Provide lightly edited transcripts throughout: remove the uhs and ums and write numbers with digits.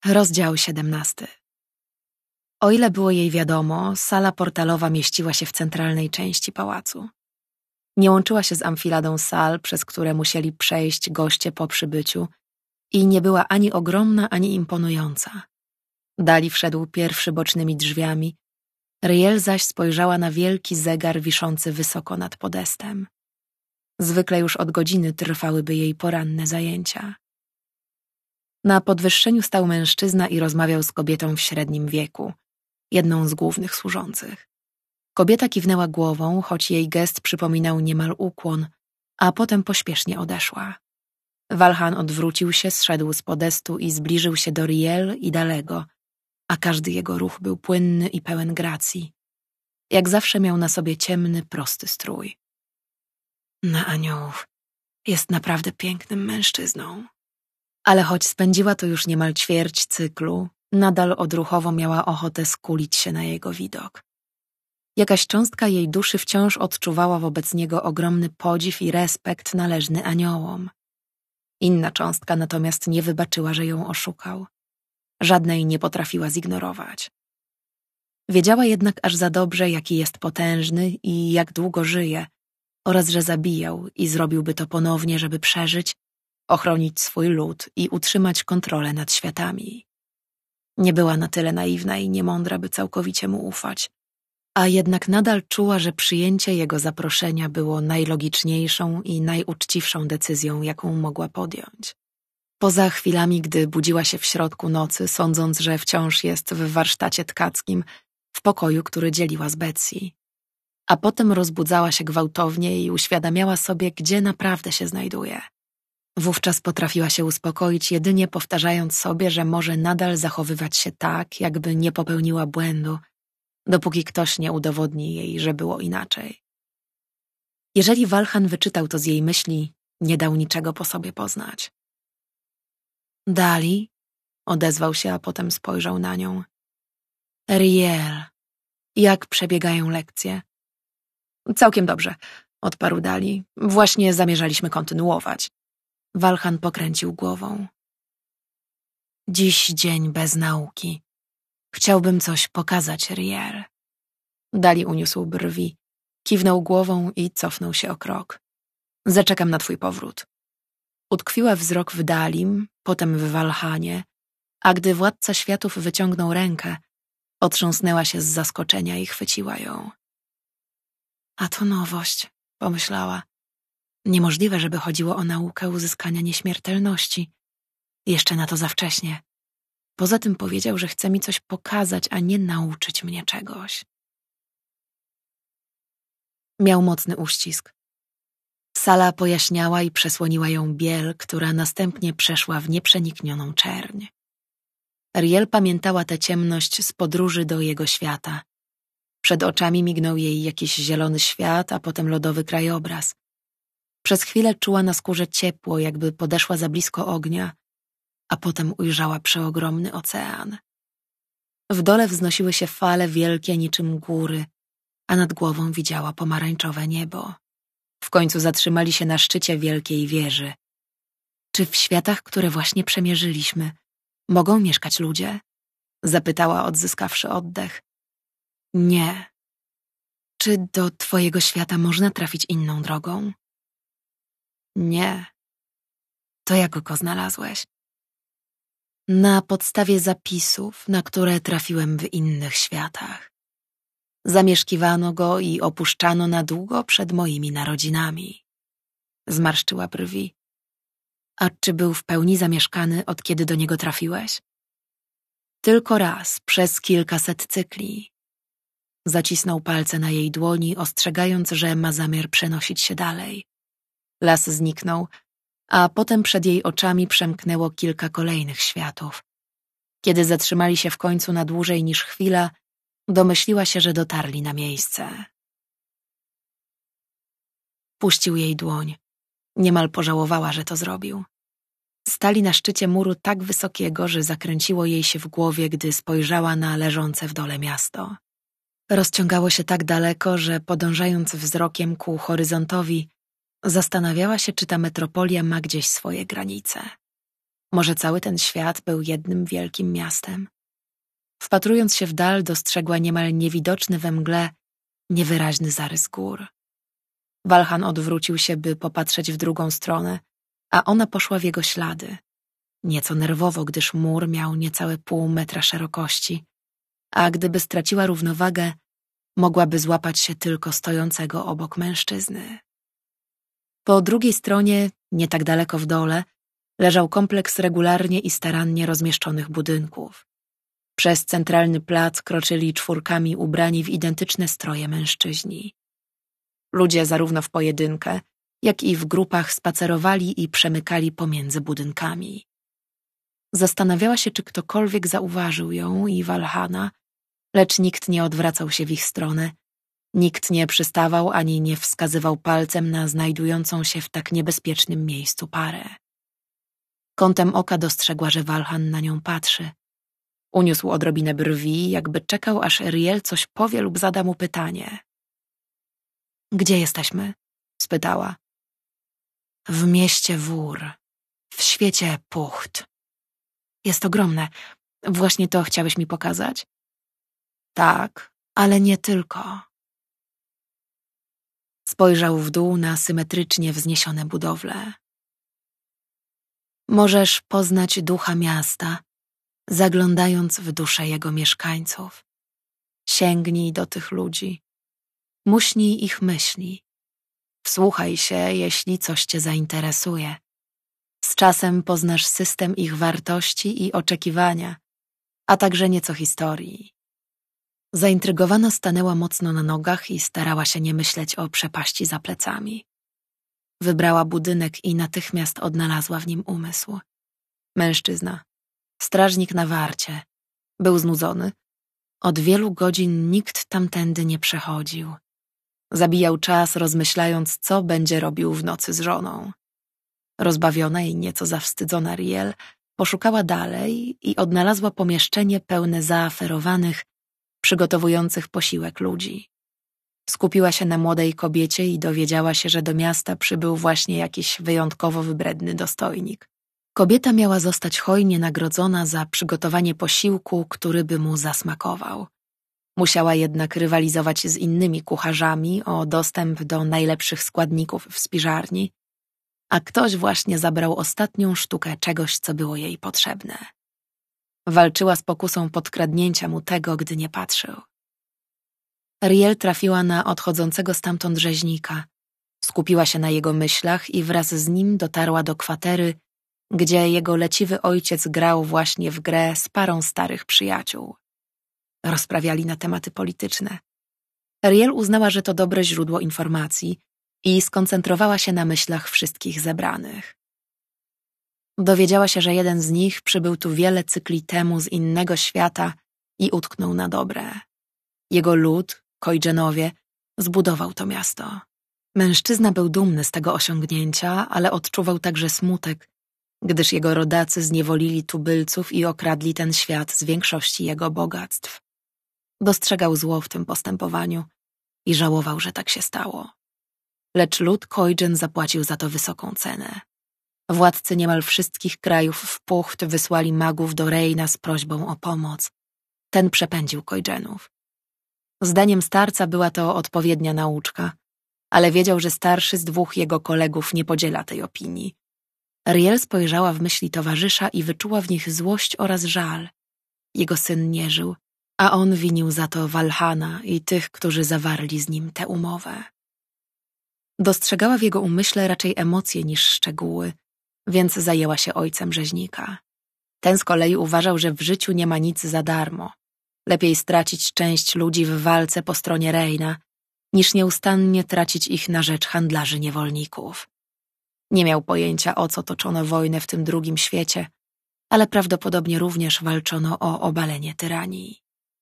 Rozdział 17. O ile było jej wiadomo, sala portalowa mieściła się w centralnej części pałacu. Nie łączyła się z amfiladą sal, przez które musieli przejść goście po przybyciu i nie była ani ogromna, ani imponująca. Dali wszedł pierwszy bocznymi drzwiami, Riel zaś spojrzała na wielki zegar wiszący wysoko nad podestem. Zwykle już od godziny trwałyby jej poranne zajęcia. Na podwyższeniu stał mężczyzna i rozmawiał z kobietą w średnim wieku, jedną z głównych służących. Kobieta kiwnęła głową, choć jej gest przypominał niemal ukłon, a potem pośpiesznie odeszła. Walhan odwrócił się, zszedł z podestu i zbliżył się do Riel i Dalego, a każdy jego ruch był płynny i pełen gracji. Jak zawsze miał na sobie ciemny, prosty strój. Na aniołów, jest naprawdę pięknym mężczyzną. Ale choć spędziła tu już niemal ćwierć cyklu, nadal odruchowo miała ochotę skulić się na jego widok. Jakaś cząstka jej duszy wciąż odczuwała wobec niego ogromny podziw i respekt należny aniołom. Inna cząstka natomiast nie wybaczyła, że ją oszukał. Żadnej nie potrafiła zignorować. Wiedziała jednak aż za dobrze, jaki jest potężny i jak długo żyje, oraz że zabijał i zrobiłby to ponownie, żeby przeżyć, ochronić swój lud i utrzymać kontrolę nad światami. Nie była na tyle naiwna i niemądra, by całkowicie mu ufać, a jednak nadal czuła, że przyjęcie jego zaproszenia było najlogiczniejszą i najuczciwszą decyzją, jaką mogła podjąć. Poza chwilami, gdy budziła się w środku nocy, sądząc, że wciąż jest w warsztacie tkackim, w pokoju, który dzieliła z Betsy. A potem rozbudzała się gwałtownie i uświadamiała sobie, gdzie naprawdę się znajduje. Wówczas potrafiła się uspokoić jedynie powtarzając sobie, że może nadal zachowywać się tak, jakby nie popełniła błędu, dopóki ktoś nie udowodni jej, że było inaczej. Jeżeli Walhan wyczytał to z jej myśli, nie dał niczego po sobie poznać. Dali? Odezwał się, a potem spojrzał na nią. Riel, jak przebiegają lekcje? Całkiem dobrze, odparł Dali. Właśnie zamierzaliśmy kontynuować. Walhan pokręcił głową. Dziś dzień bez nauki. Chciałbym coś pokazać, Riel. Dali uniósł brwi, kiwnął głową i cofnął się o krok. Zaczekam na twój powrót. Utkwiła wzrok w Dalim, potem w Walhanie, a gdy władca światów wyciągnął rękę, otrząsnęła się z zaskoczenia i chwyciła ją. A to nowość, pomyślała. Niemożliwe, żeby chodziło o naukę uzyskania nieśmiertelności. Jeszcze na to za wcześnie. Poza tym powiedział, że chce mi coś pokazać, a nie nauczyć mnie czegoś. Miał mocny uścisk. Sala pojaśniała i przesłoniła ją biel, która następnie przeszła w nieprzeniknioną czerń. Riel pamiętała tę ciemność z podróży do jego świata. Przed oczami mignął jej jakiś zielony świat, a potem lodowy krajobraz. Przez chwilę czuła na skórze ciepło, jakby podeszła za blisko ognia, a potem ujrzała przeogromny ocean. W dole wznosiły się fale wielkie niczym góry, a nad głową widziała pomarańczowe niebo. W końcu zatrzymali się na szczycie wielkiej wieży. Czy w światach, które właśnie przemierzyliśmy, mogą mieszkać ludzie? Zapytała, odzyskawszy oddech. Nie. Czy do twojego świata można trafić inną drogą? Nie. To jak go znalazłeś? Na podstawie zapisów, na które trafiłem w innych światach. Zamieszkiwano go i opuszczano na długo przed moimi narodzinami. Zmarszczyła brwi. A czy był w pełni zamieszkany, od kiedy do niego trafiłeś? Tylko raz, przez kilkaset cykli. Zacisnął palce na jej dłoni, ostrzegając, że ma zamiar przenosić się dalej. Las zniknął, a potem przed jej oczami przemknęło kilka kolejnych światów. Kiedy zatrzymali się w końcu na dłużej niż chwila, domyśliła się, że dotarli na miejsce. Puścił jej dłoń. Niemal pożałowała, że to zrobił. Stali na szczycie muru tak wysokiego, że zakręciło jej się w głowie, gdy spojrzała na leżące w dole miasto. Rozciągało się tak daleko, że podążając wzrokiem ku horyzontowi, zastanawiała się, czy ta metropolia ma gdzieś swoje granice. Może cały ten świat był jednym wielkim miastem. Wpatrując się w dal, dostrzegła niemal niewidoczny we mgle niewyraźny zarys gór. Walhan odwrócił się, by popatrzeć w drugą stronę, a ona poszła w jego ślady. Nieco nerwowo, gdyż mur miał niecałe 0,5 metra szerokości, a gdyby straciła równowagę, mogłaby złapać się tylko stojącego obok mężczyzny. Po drugiej stronie, nie tak daleko w dole, leżał kompleks regularnie i starannie rozmieszczonych budynków. Przez centralny plac kroczyli czwórkami ubrani w identyczne stroje mężczyźni. Ludzie zarówno w pojedynkę, jak i w grupach spacerowali i przemykali pomiędzy budynkami. Zastanawiała się, czy ktokolwiek zauważył ją i Walhana, lecz nikt nie odwracał się w ich stronę. Nikt nie przystawał ani nie wskazywał palcem na znajdującą się w tak niebezpiecznym miejscu parę. Kątem oka dostrzegła, że Walhan na nią patrzy. Uniósł odrobinę brwi, jakby czekał, aż Riel coś powie lub zada mu pytanie. Gdzie jesteśmy? Spytała. W mieście Wór, w świecie Pucht. Jest ogromne. Właśnie to chciałeś mi pokazać? Tak, ale nie tylko. Spojrzał w dół na symetrycznie wzniesione budowle. Możesz poznać ducha miasta, zaglądając w duszę jego mieszkańców. Sięgnij do tych ludzi. Muśnij ich myśli. Wsłuchaj się, jeśli coś cię zainteresuje. Z czasem poznasz system ich wartości i oczekiwania, a także nieco historii. Zaintrygowana stanęła mocno na nogach i starała się nie myśleć o przepaści za plecami. Wybrała budynek i natychmiast odnalazła w nim umysł. Mężczyzna, strażnik na warcie, był znudzony. Od wielu godzin nikt tamtędy nie przechodził. Zabijał czas, rozmyślając, co będzie robił w nocy z żoną. Rozbawiona i nieco zawstydzona Riel poszukała dalej i odnalazła pomieszczenie pełne zaaferowanych, przygotowujących posiłek ludzi. Skupiła się na młodej kobiecie i dowiedziała się, że do miasta przybył właśnie jakiś wyjątkowo wybredny dostojnik. Kobieta miała zostać hojnie nagrodzona za przygotowanie posiłku, który by mu zasmakował. Musiała jednak rywalizować z innymi kucharzami o dostęp do najlepszych składników w spiżarni, a ktoś właśnie zabrał ostatnią sztukę czegoś, co było jej potrzebne. Walczyła z pokusą podkradnięcia mu tego, gdy nie patrzył. Riel trafiła na odchodzącego stamtąd rzeźnika. Skupiła się na jego myślach i wraz z nim dotarła do kwatery, gdzie jego leciwy ojciec grał właśnie w grę z parą starych przyjaciół. Rozprawiali na tematy polityczne. Riel uznała, że to dobre źródło informacji i skoncentrowała się na myślach wszystkich zebranych. Dowiedziała się, że jeden z nich przybył tu wiele cykli temu z innego świata i utknął na dobre. Jego lud, Kojdżenowie, zbudował to miasto. Mężczyzna był dumny z tego osiągnięcia, ale odczuwał także smutek, gdyż jego rodacy zniewolili tubylców i okradli ten świat z większości jego bogactw. Dostrzegał zło w tym postępowaniu i żałował, że tak się stało. Lecz lud Kojdżen zapłacił za to wysoką cenę. Władcy niemal wszystkich krajów w Pucht wysłali magów do Reyna z prośbą o pomoc. Ten przepędził Kojdżenów. Zdaniem starca była to odpowiednia nauczka, ale wiedział, że starszy z dwóch jego kolegów nie podziela tej opinii. Riel spojrzała w myśli towarzysza i wyczuła w nich złość oraz żal. Jego syn nie żył, a on winił za to Walhana i tych, którzy zawarli z nim tę umowę. Dostrzegała w jego umyśle raczej emocje niż szczegóły, więc zajęła się ojcem rzeźnika. Ten z kolei uważał, że w życiu nie ma nic za darmo. Lepiej stracić część ludzi w walce po stronie Reyna, niż nieustannie tracić ich na rzecz handlarzy niewolników. Nie miał pojęcia, o co toczono wojnę w tym drugim świecie, ale prawdopodobnie również walczono o obalenie tyranii.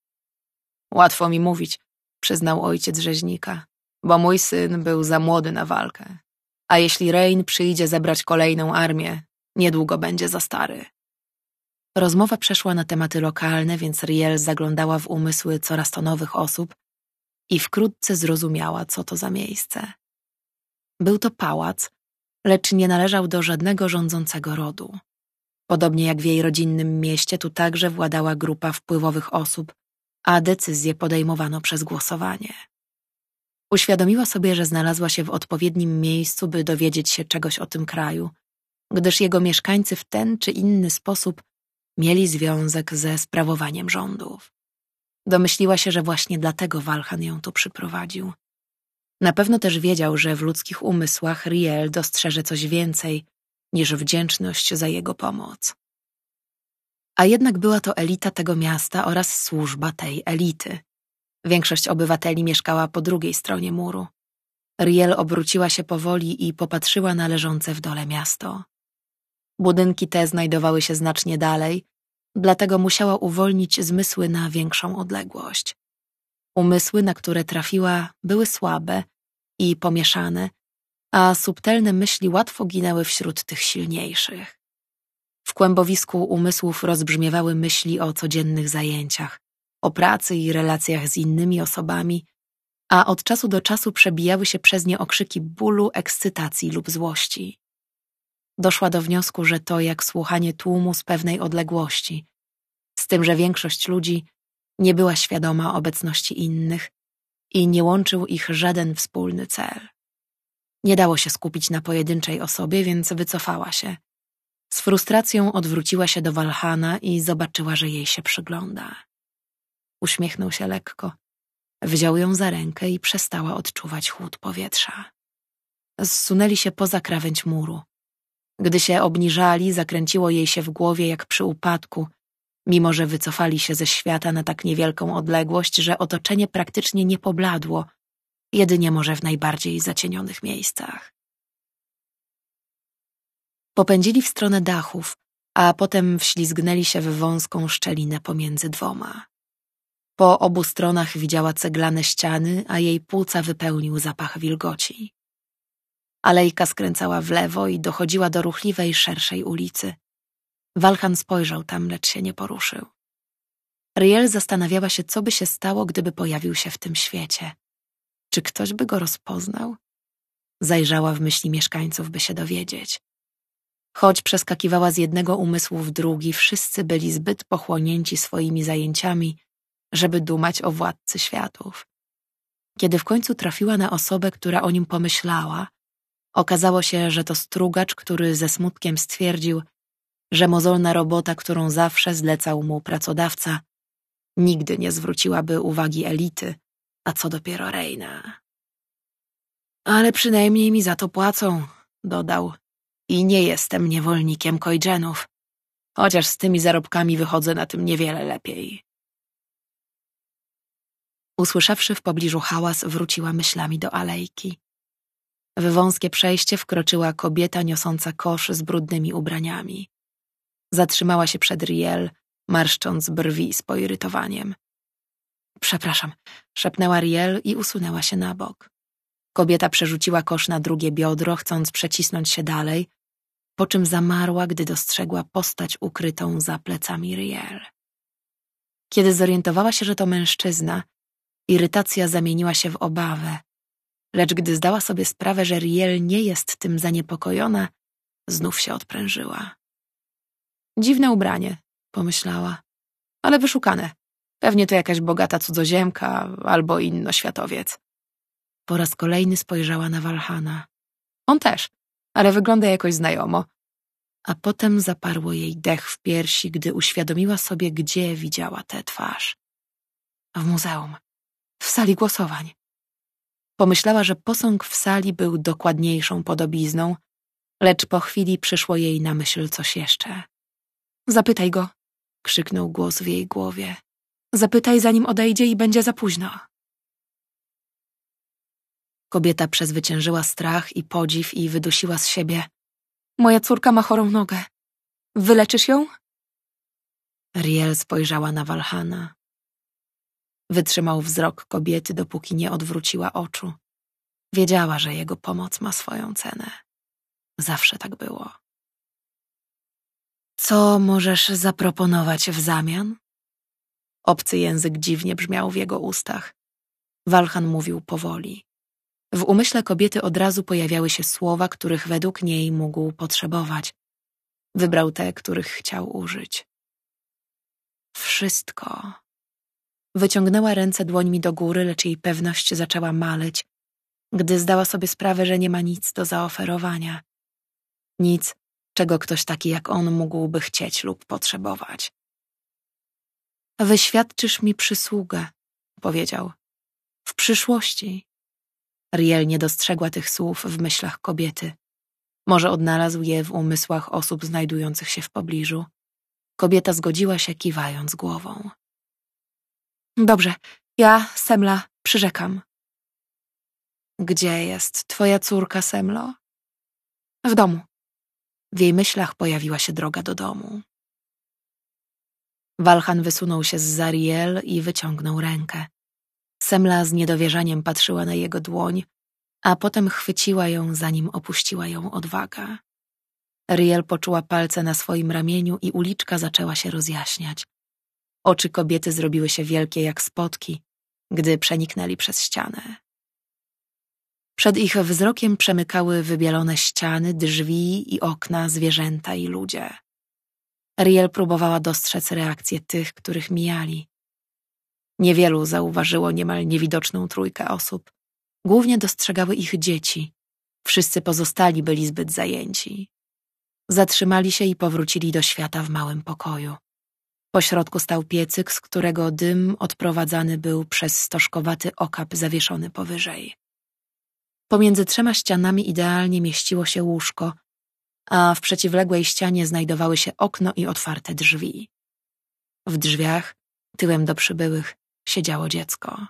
Łatwo mi mówić, przyznał ojciec rzeźnika, bo mój syn był za młody na walkę. A jeśli Reyn przyjdzie zebrać kolejną armię, niedługo będzie za stary. Rozmowa przeszła na tematy lokalne, więc Riel zaglądała w umysły coraz to nowych osób i wkrótce zrozumiała, co to za miejsce. Był to pałac, lecz nie należał do żadnego rządzącego rodu. Podobnie jak w jej rodzinnym mieście, tu także władała grupa wpływowych osób, a decyzje podejmowano przez głosowanie. Uświadomiła sobie, że znalazła się w odpowiednim miejscu, by dowiedzieć się czegoś o tym kraju, gdyż jego mieszkańcy w ten czy inny sposób mieli związek ze sprawowaniem rządów. Domyśliła się, że właśnie dlatego Walchan ją tu przyprowadził. Na pewno też wiedział, że w ludzkich umysłach Riel dostrzeże coś więcej niż wdzięczność za jego pomoc. A jednak była to elita tego miasta oraz służba tej elity. Większość obywateli mieszkała po drugiej stronie muru. Riel obróciła się powoli i popatrzyła na leżące w dole miasto. Budynki te znajdowały się znacznie dalej, dlatego musiała uwolnić zmysły na większą odległość. Umysły, na które trafiła, były słabe i pomieszane, a subtelne myśli łatwo ginęły wśród tych silniejszych. W kłębowisku umysłów rozbrzmiewały myśli o codziennych zajęciach, o pracy i relacjach z innymi osobami, a od czasu do czasu przebijały się przez nie okrzyki bólu, ekscytacji lub złości. Doszła do wniosku, że to jak słuchanie tłumu z pewnej odległości, z tym, że większość ludzi nie była świadoma obecności innych i nie łączył ich żaden wspólny cel. Nie dało się skupić na pojedynczej osobie, więc wycofała się. Z frustracją odwróciła się do Walhana i zobaczyła, że jej się przygląda. Uśmiechnął się lekko, wziął ją za rękę i przestała odczuwać chłód powietrza. Zsunęli się poza krawędź muru. Gdy się obniżali, zakręciło jej się w głowie jak przy upadku, mimo że wycofali się ze świata na tak niewielką odległość, że otoczenie praktycznie nie pobladło, jedynie może w najbardziej zacienionych miejscach. Popędzili w stronę dachów, a potem wślizgnęli się w wąską szczelinę pomiędzy dwoma. Po obu stronach widziała ceglane ściany, a jej płuca wypełnił zapach wilgoci. Alejka skręcała w lewo i dochodziła do ruchliwej, szerszej ulicy. Walchan spojrzał tam, lecz się nie poruszył. Riel zastanawiała się, co by się stało, gdyby pojawił się w tym świecie. Czy ktoś by go rozpoznał? Zajrzała w myśli mieszkańców, by się dowiedzieć. Choć przeskakiwała z jednego umysłu w drugi, wszyscy byli zbyt pochłonięci swoimi zajęciami, żeby dumać o władcy światów. Kiedy w końcu trafiła na osobę, która o nim pomyślała, okazało się, że to strugacz, który ze smutkiem stwierdził, że mozolna robota, którą zawsze zlecał mu pracodawca, nigdy nie zwróciłaby uwagi elity, a co dopiero Reina. Ale przynajmniej mi za to płacą, dodał, i nie jestem niewolnikiem Kojdżenów, chociaż z tymi zarobkami wychodzę na tym niewiele lepiej. Usłyszawszy w pobliżu hałas, wróciła myślami do alejki. W wąskie przejście wkroczyła kobieta niosąca kosz z brudnymi ubraniami. Zatrzymała się przed Riel, marszcząc brwi z poirytowaniem. Przepraszam, szepnęła Riel i usunęła się na bok. Kobieta przerzuciła kosz na drugie biodro, chcąc przecisnąć się dalej, po czym zamarła, gdy dostrzegła postać ukrytą za plecami Riel. Kiedy zorientowała się, że to mężczyzna, irytacja zamieniła się w obawę, lecz gdy zdała sobie sprawę, że Riel nie jest tym zaniepokojona, znów się odprężyła. Dziwne ubranie, pomyślała, ale wyszukane. Pewnie to jakaś bogata cudzoziemka albo innoświatowiec. Po raz kolejny spojrzała na Walhana. On też, ale wygląda jakoś znajomo. A potem zaparło jej dech w piersi, gdy uświadomiła sobie, gdzie widziała tę twarz. W muzeum, w sali głosowań. Pomyślała, że posąg w sali był dokładniejszą podobizną, lecz po chwili przyszło jej na myśl coś jeszcze. Zapytaj go, krzyknął głos w jej głowie. Zapytaj, zanim odejdzie i będzie za późno. Kobieta przezwyciężyła strach i podziw i wydusiła z siebie. Moja córka ma chorą nogę. Wyleczysz ją? Riel spojrzała na Walhana. Wytrzymał wzrok kobiety, dopóki nie odwróciła oczu. Wiedziała, że jego pomoc ma swoją cenę. Zawsze tak było. Co możesz zaproponować w zamian? Obcy język dziwnie brzmiał w jego ustach. Walchan mówił powoli. W umyśle kobiety od razu pojawiały się słowa, których według niej mógł potrzebować. Wybrał te, których chciał użyć. Wszystko. Wyciągnęła ręce dłońmi do góry, lecz jej pewność zaczęła maleć, gdy zdała sobie sprawę, że nie ma nic do zaoferowania. Nic, czego ktoś taki jak on mógłby chcieć lub potrzebować. Wyświadczysz mi przysługę, powiedział. W przyszłości. Riel nie dostrzegła tych słów w myślach kobiety. Może odnalazł je w umysłach osób znajdujących się w pobliżu. Kobieta zgodziła się, kiwając głową. Dobrze, ja, Semla, przyrzekam. Gdzie jest twoja córka, Semlo? W domu. W jej myślach pojawiła się droga do domu. Walchan wysunął się zza Riel i wyciągnął rękę. Semla z niedowierzaniem patrzyła na jego dłoń, a potem chwyciła ją, zanim opuściła ją odwaga. Riel poczuła palce na swoim ramieniu i uliczka zaczęła się rozjaśniać. Oczy kobiety zrobiły się wielkie jak spotki, gdy przeniknęli przez ścianę. Przed ich wzrokiem przemykały wybielone ściany, drzwi i okna, zwierzęta i ludzie. Riel próbowała dostrzec reakcje tych, których mijali. Niewielu zauważyło niemal niewidoczną trójkę osób. Głównie dostrzegały ich dzieci. Wszyscy pozostali byli zbyt zajęci. Zatrzymali się i powrócili do świata w małym pokoju. Po środku stał piecyk, z którego dym odprowadzany był przez stożkowaty okap zawieszony powyżej. Pomiędzy 3 ścianami idealnie mieściło się łóżko, a w przeciwległej ścianie znajdowały się okno i otwarte drzwi. W drzwiach, tyłem do przybyłych, siedziało dziecko.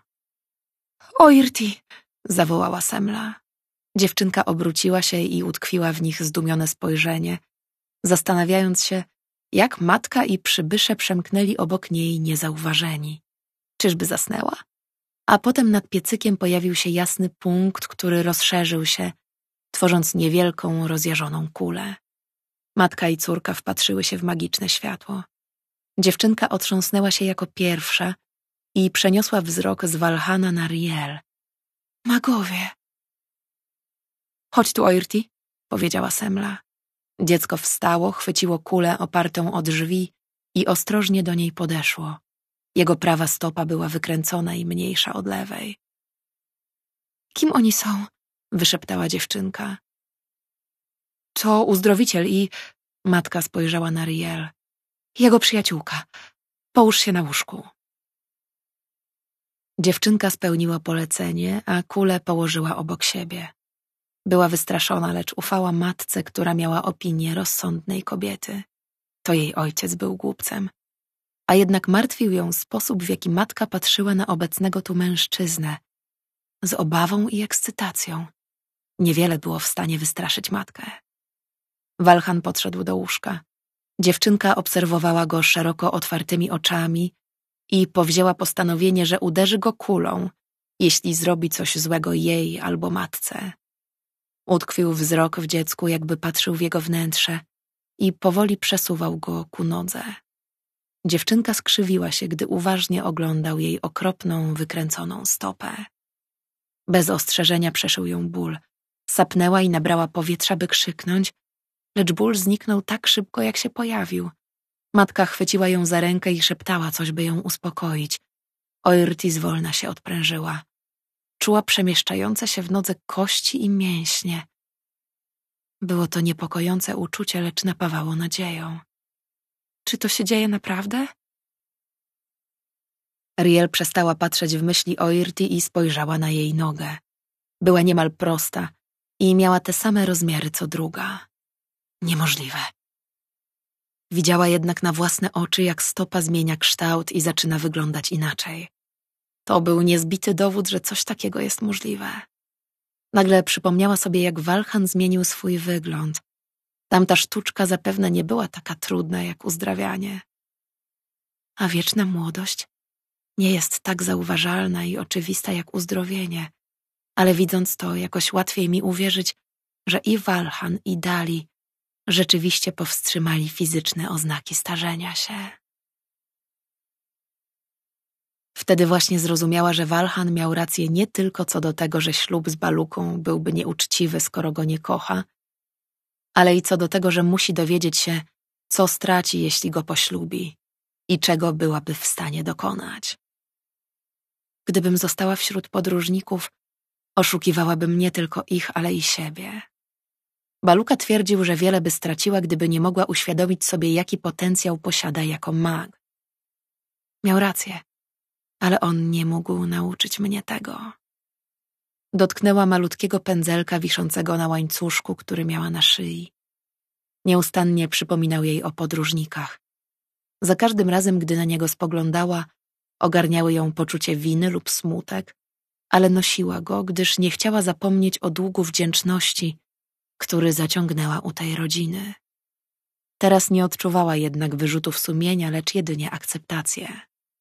Oirti! Zawołała Semla. Dziewczynka obróciła się i utkwiła w nich zdumione spojrzenie, zastanawiając się, jak matka i przybysze przemknęli obok niej niezauważeni. Czyżby zasnęła? A potem nad piecykiem pojawił się jasny punkt, który rozszerzył się, tworząc niewielką, rozjarzoną kulę. Matka i córka wpatrzyły się w magiczne światło. Dziewczynka otrząsnęła się jako pierwsza i przeniosła wzrok z Walchana na Riel. Magowie! Chodź tu, Oirti, powiedziała Semla. Dziecko wstało, chwyciło kulę opartą o drzwi i ostrożnie do niej podeszło. Jego prawa stopa była wykręcona i mniejsza od lewej. Kim oni są? Wyszeptała dziewczynka. To uzdrowiciel i... Matka spojrzała na Riel. Jego przyjaciółka. Połóż się na łóżku. Dziewczynka spełniła polecenie, a kulę położyła obok siebie. Była wystraszona, lecz ufała matce, która miała opinię rozsądnej kobiety. To jej ojciec był głupcem. A jednak martwił ją sposób, w jaki matka patrzyła na obecnego tu mężczyznę. Z obawą i ekscytacją. Niewiele było w stanie wystraszyć matkę. Walchan podszedł do łóżka. Dziewczynka obserwowała go szeroko otwartymi oczami i powzięła postanowienie, że uderzy go kulą, jeśli zrobi coś złego jej albo matce. Utkwił wzrok w dziecku, jakby patrzył w jego wnętrze i powoli przesuwał go ku nodze. Dziewczynka skrzywiła się, gdy uważnie oglądał jej okropną, wykręconą stopę. Bez ostrzeżenia przeszył ją ból. Sapnęła i nabrała powietrza, by krzyknąć, lecz ból zniknął tak szybko, jak się pojawił. Matka chwyciła ją za rękę i szeptała coś, by ją uspokoić. Oirti zwolna się odprężyła. Czuła przemieszczające się w nodze kości i mięśnie. Było to niepokojące uczucie, lecz napawało nadzieją. Czy to się dzieje naprawdę? Riel przestała patrzeć w myśli Oirti i spojrzała na jej nogę. Była niemal prosta i miała te same rozmiary co druga. Niemożliwe. Widziała jednak na własne oczy, jak stopa zmienia kształt i zaczyna wyglądać inaczej. To był niezbity dowód, że coś takiego jest możliwe. Nagle przypomniała sobie, jak Walchan zmienił swój wygląd. Tamta sztuczka zapewne nie była taka trudna jak uzdrawianie. A wieczna młodość nie jest tak zauważalna i oczywista jak uzdrowienie, ale widząc to, jakoś łatwiej mi uwierzyć, że i Walchan, i Dali rzeczywiście powstrzymali fizyczne oznaki starzenia się. Wtedy właśnie zrozumiała, że Walchan miał rację nie tylko co do tego, że ślub z Baluką byłby nieuczciwy, skoro go nie kocha, ale i co do tego, że musi dowiedzieć się, co straci, jeśli go poślubi i czego byłaby w stanie dokonać. Gdybym została wśród podróżników, oszukiwałabym nie tylko ich, ale i siebie. Baluka twierdził, że wiele by straciła, gdyby nie mogła uświadomić sobie, jaki potencjał posiada jako mag. Miał rację, ale on nie mógł nauczyć mnie tego. Dotknęła malutkiego pędzelka wiszącego na łańcuszku, który miała na szyi. Nieustannie przypominał jej o podróżnikach. Za każdym razem, gdy na niego spoglądała, ogarniały ją poczucie winy lub smutek, ale nosiła go, gdyż nie chciała zapomnieć o długu wdzięczności, który zaciągnęła u tej rodziny. Teraz nie odczuwała jednak wyrzutów sumienia, lecz jedynie akceptację.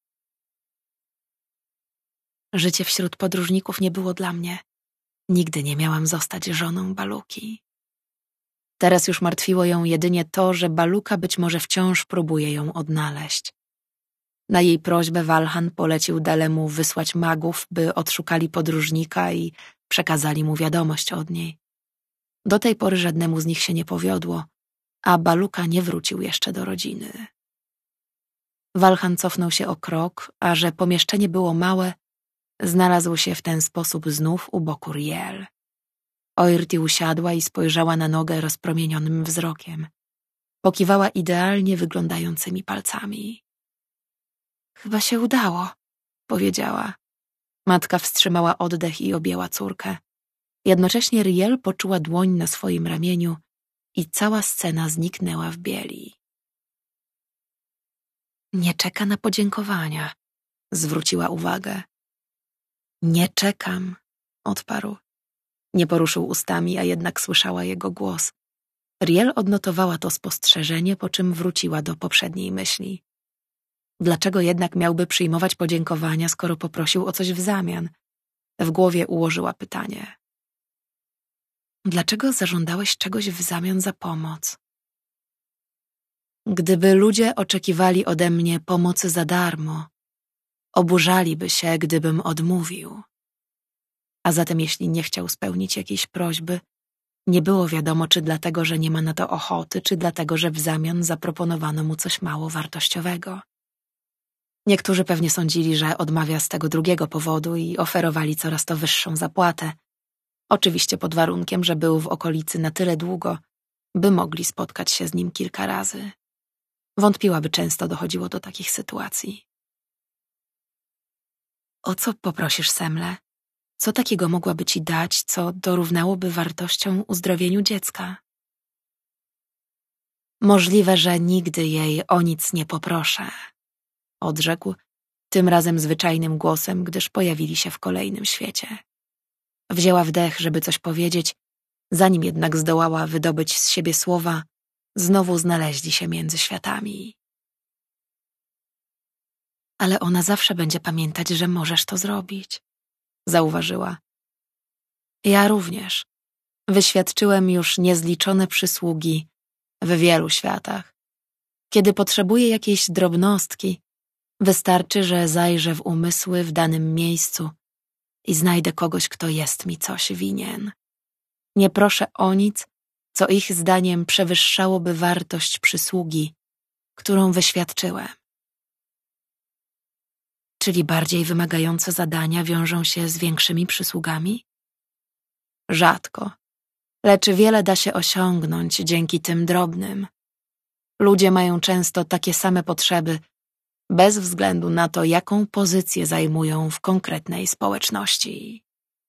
Życie wśród podróżników nie było dla mnie. Nigdy nie miałam zostać żoną Baluki. Teraz już martwiło ją jedynie to, że Baluka być może wciąż próbuje ją odnaleźć. Na jej prośbę Walhan polecił Dalemu wysłać magów, by odszukali podróżnika i przekazali mu wiadomość od niej. Do tej pory żadnemu z nich się nie powiodło, a Baluka nie wrócił jeszcze do rodziny. Walhan cofnął się o krok, a że pomieszczenie było małe, znalazł się w ten sposób znów u boku Riel. Oirti usiadła i spojrzała na nogę rozpromienionym wzrokiem. Pokiwała idealnie wyglądającymi palcami. Chyba się udało, powiedziała. Matka wstrzymała oddech i objęła córkę. Jednocześnie Riel poczuła dłoń na swoim ramieniu i cała scena zniknęła w bieli. Nie czeka na podziękowania, zwróciła uwagę. Nie czekam, odparł. Nie poruszył ustami, a jednak słyszała jego głos. Riel odnotowała to spostrzeżenie, po czym wróciła do poprzedniej myśli. Dlaczego jednak miałby przyjmować podziękowania, skoro poprosił o coś w zamian? W głowie ułożyła pytanie. Dlaczego zażądałeś czegoś w zamian za pomoc? Gdyby ludzie oczekiwali ode mnie pomocy za darmo, oburzaliby się, gdybym odmówił. A zatem jeśli nie chciał spełnić jakiejś prośby, nie było wiadomo, czy dlatego, że nie ma na to ochoty, czy dlatego, że w zamian zaproponowano mu coś mało wartościowego. Niektórzy pewnie sądzili, że odmawia z tego drugiego powodu i oferowali coraz to wyższą zapłatę. Oczywiście pod warunkiem, że był w okolicy na tyle długo, by mogli spotkać się z nim kilka razy. Wątpiła, by często dochodziło do takich sytuacji. O co poprosisz, Semle? Co takiego mogłaby ci dać, co dorównałoby wartością uzdrowieniu dziecka? Możliwe, że nigdy jej o nic nie poproszę, odrzekł, tym razem zwyczajnym głosem, gdyż pojawili się w kolejnym świecie. Wzięła wdech, żeby coś powiedzieć, zanim jednak zdołała wydobyć z siebie słowa, znowu znaleźli się między światami. Ale ona zawsze będzie pamiętać, że możesz to zrobić, zauważyła. Ja również. Wyświadczyłem już niezliczone przysługi w wielu światach. Kiedy potrzebuję jakiejś drobnostki, wystarczy, że zajrzę w umysły w danym miejscu i znajdę kogoś, kto jest mi coś winien. Nie proszę o nic, co ich zdaniem przewyższałoby wartość przysługi, którą wyświadczyłem. Czyli bardziej wymagające zadania wiążą się z większymi przysługami? Rzadko, lecz wiele da się osiągnąć dzięki tym drobnym. Ludzie mają często takie same potrzeby, bez względu na to, jaką pozycję zajmują w konkretnej społeczności.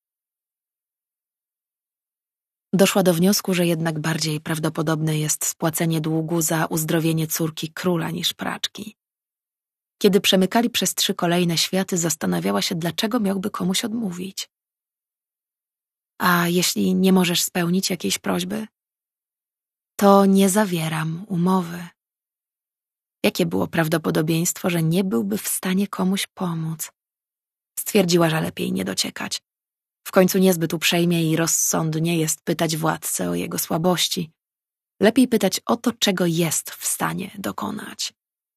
Doszła do wniosku, że jednak bardziej prawdopodobne jest spłacenie długu za uzdrowienie córki króla niż praczki. Kiedy przemykali przez 3 kolejne światy, zastanawiała się, dlaczego miałby komuś odmówić. A jeśli nie możesz spełnić jakiejś prośby, to nie zawieram umowy. Jakie było prawdopodobieństwo, że nie byłby w stanie komuś pomóc? Stwierdziła, że lepiej nie dociekać. W końcu niezbyt uprzejmie i rozsądnie jest pytać władcę o jego słabości. Lepiej pytać o to, czego jest w stanie dokonać.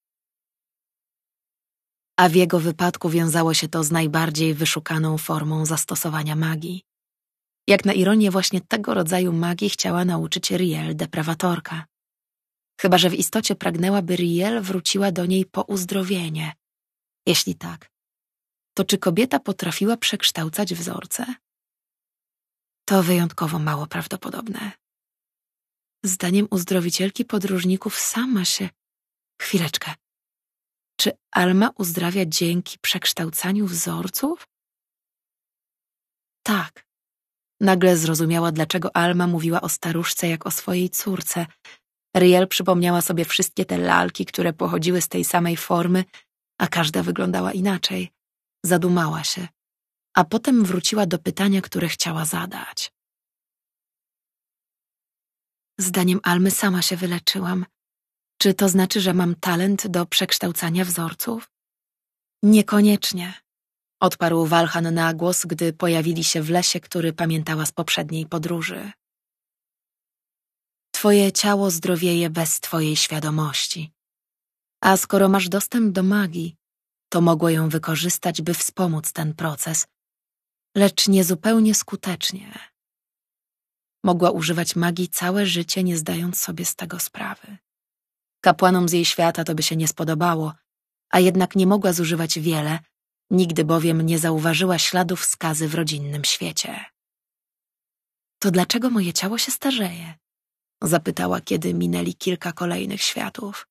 A w jego wypadku wiązało się to z najbardziej wyszukaną formą zastosowania magii. Jak na ironię, właśnie tego rodzaju magii chciała nauczyć Riel, deprawatorka. Chyba że w istocie pragnęła, by Riel wróciła do niej po uzdrowienie. Jeśli tak, to czy kobieta potrafiła przekształcać wzorce? To wyjątkowo mało prawdopodobne. Zdaniem uzdrowicielki podróżników sama się... Chwileczkę. Czy Alma uzdrawia dzięki przekształcaniu wzorców? Tak. Nagle zrozumiała, dlaczego Alma mówiła o staruszce jak o swojej córce. Riel przypomniała sobie wszystkie te lalki, które pochodziły z tej samej formy, a każda wyglądała inaczej. Zadumała się, a potem wróciła do pytania, które chciała zadać. Zdaniem Almy sama się wyleczyłam. Czy to znaczy, że mam talent do przekształcania wzorców? Niekoniecznie, odparł Walchan na głos, gdy pojawili się w lesie, który pamiętała z poprzedniej podróży. Twoje ciało zdrowieje bez twojej świadomości. A skoro masz dostęp do magii, to mogło ją wykorzystać, by wspomóc ten proces, lecz niezupełnie skutecznie. Mogła używać magii całe życie, nie zdając sobie z tego sprawy. Kapłanom z jej świata to by się nie spodobało, a jednak nie mogła zużywać wiele, nigdy bowiem nie zauważyła śladów skazy w rodzinnym świecie. To dlaczego moje ciało się starzeje? Zapytała, kiedy minęli kilka kolejnych światów.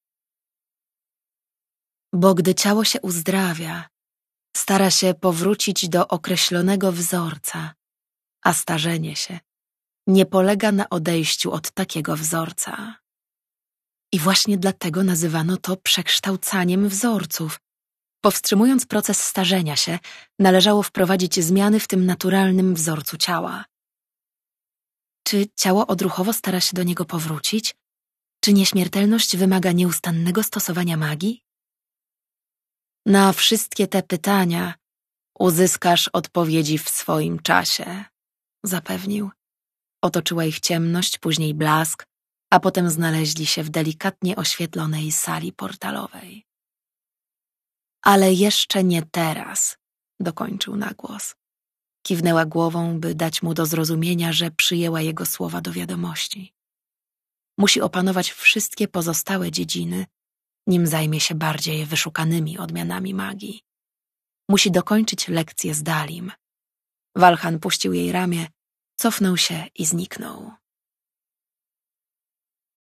Bo gdy ciało się uzdrawia, stara się powrócić do określonego wzorca, a starzenie się nie polega na odejściu od takiego wzorca. I właśnie dlatego nazywano to przekształcaniem wzorców. Powstrzymując proces starzenia się, należało wprowadzić zmiany w tym naturalnym wzorcu ciała. Czy ciało odruchowo stara się do niego powrócić? Czy nieśmiertelność wymaga nieustannego stosowania magii? Na wszystkie te pytania uzyskasz odpowiedzi w swoim czasie, zapewnił. Otoczyła ich ciemność, później blask, a potem znaleźli się w delikatnie oświetlonej sali portalowej. Ale jeszcze nie teraz, dokończył na głos. Kiwnęła głową, by dać mu do zrozumienia, że przyjęła jego słowa do wiadomości. Musi opanować wszystkie pozostałe dziedziny, nim zajmie się bardziej wyszukanymi odmianami magii. Musi dokończyć lekcję z Dalim. Walchan puścił jej ramię, cofnął się i zniknął.